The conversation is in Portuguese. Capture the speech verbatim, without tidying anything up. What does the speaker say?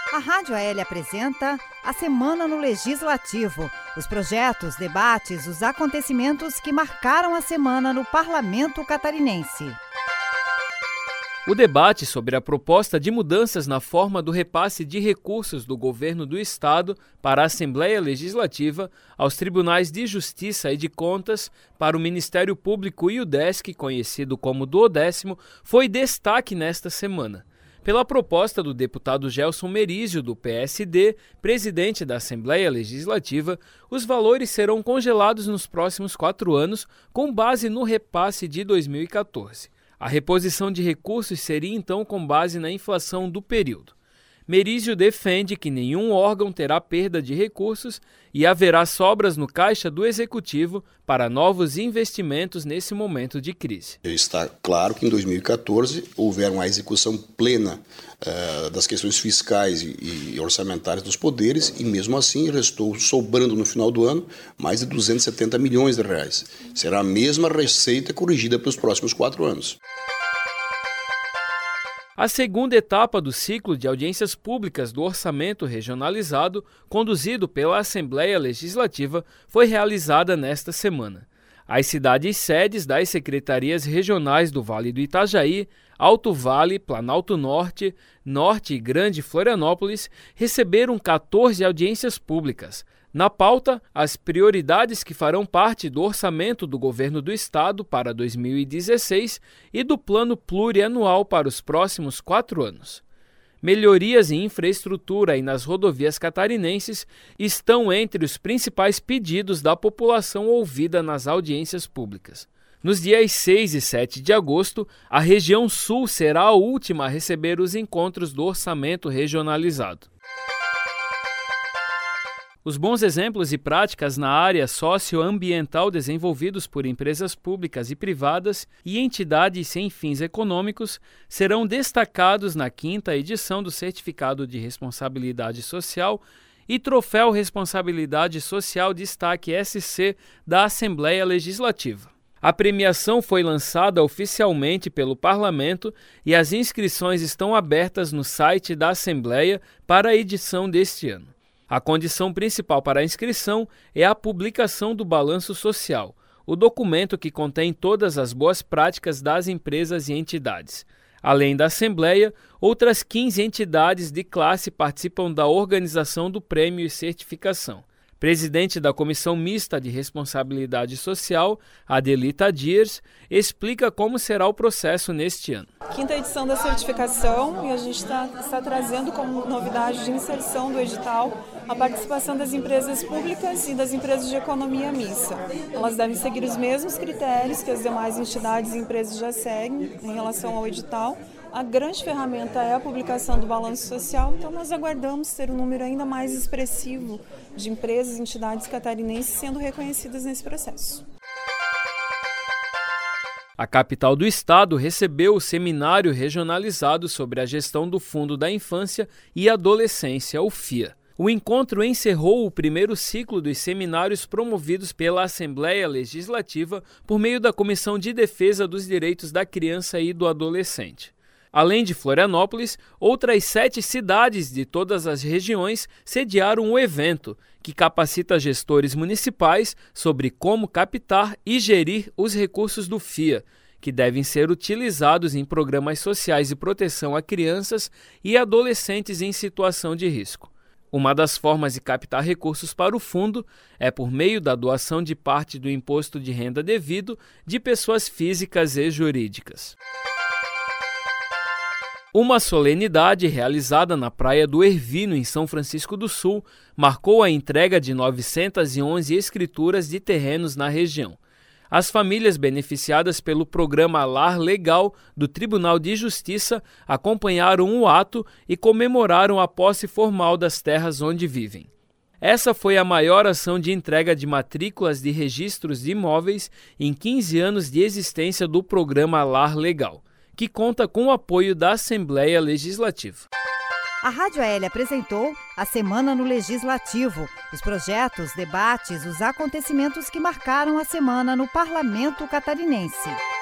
A Rádio A L apresenta a Semana no Legislativo. Os projetos, debates, os acontecimentos que marcaram a semana no Parlamento Catarinense. O debate sobre a proposta de mudanças na forma do repasse de recursos do governo do Estado para a Assembleia Legislativa, aos Tribunais de Justiça e de Contas, para o Ministério Público e o D E S C, conhecido como duodécimo, foi destaque nesta semana. Pela proposta do deputado Gelson Merizio, do P S D, presidente da Assembleia Legislativa, os valores serão congelados nos próximos quatro anos, com base no repasse de dois mil e quatorze. A reposição de recursos seria então com base na inflação do período. Merizio defende que nenhum órgão terá perda de recursos e haverá sobras no caixa do Executivo para novos investimentos nesse momento de crise. Está claro que em dois mil e quatorze houver uma execução plena uh, das questões fiscais e, e orçamentárias dos poderes e mesmo assim restou sobrando no final do ano mais de duzentos e setenta milhões de reais. Será a mesma receita corrigida para os próximos quatro anos. A segunda etapa do ciclo de audiências públicas do Orçamento Regionalizado, conduzido pela Assembleia Legislativa, foi realizada nesta semana. As cidades sedes das secretarias regionais do Vale do Itajaí, Alto Vale, Planalto Norte, Norte e Grande Florianópolis receberam quatorze audiências públicas. Na pauta, as prioridades que farão parte do orçamento do governo do Estado para dois mil e dezesseis e do plano plurianual para os próximos quatro anos. Melhorias em infraestrutura e nas rodovias catarinenses estão entre os principais pedidos da população ouvida nas audiências públicas. Nos dias seis e sete de agosto, a região sul será a última a receber os encontros do orçamento regionalizado. Os bons exemplos e práticas na área socioambiental desenvolvidos por empresas públicas e privadas e entidades sem fins econômicos serão destacados na quinta edição do Certificado de Responsabilidade Social e Troféu Responsabilidade Social Destaque S C da Assembleia Legislativa. A premiação foi lançada oficialmente pelo Parlamento e as inscrições estão abertas no site da Assembleia para a edição deste ano. A condição principal para a inscrição é a publicação do Balanço Social, o documento que contém todas as boas práticas das empresas e entidades. Além da Assembleia, outras quinze entidades de classe participam da organização do prêmio e certificação. Presidente da Comissão Mista de Responsabilidade Social, Adelita Dias, explica como será o processo neste ano. Quinta edição da certificação e a gente está, está trazendo como novidade de inserção do edital a participação das empresas públicas e das empresas de economia mista. Elas devem seguir os mesmos critérios que as demais entidades e empresas já seguem em relação ao edital. A grande ferramenta é a publicação do balanço social, então nós aguardamos ter um número ainda mais expressivo de empresas e entidades catarinenses sendo reconhecidas nesse processo. A capital do estado recebeu o seminário regionalizado sobre a gestão do Fundo da Infância e Adolescência, o F I A. O encontro encerrou o primeiro ciclo dos seminários promovidos pela Assembleia Legislativa por meio da Comissão de Defesa dos Direitos da Criança e do Adolescente. Além de Florianópolis, outras sete cidades de todas as regiões sediaram o evento, que capacita gestores municipais sobre como captar e gerir os recursos do F I A, que devem ser utilizados em programas sociais de proteção a crianças e adolescentes em situação de risco. Uma das formas de captar recursos para o fundo é por meio da doação de parte do imposto de renda devido de pessoas físicas e jurídicas. Uma solenidade realizada na Praia do Ervino, em São Francisco do Sul, marcou a entrega de novecentas e onze escrituras de terrenos na região. As famílias beneficiadas pelo programa Lar Legal do Tribunal de Justiça acompanharam o ato e comemoraram a posse formal das terras onde vivem. Essa foi a maior ação de entrega de matrículas de registros de imóveis em quinze anos de existência do programa Lar Legal, que conta com o apoio da Assembleia Legislativa. A Rádio A L apresentou a Semana no Legislativo, os projetos, debates, os acontecimentos que marcaram a semana no Parlamento Catarinense.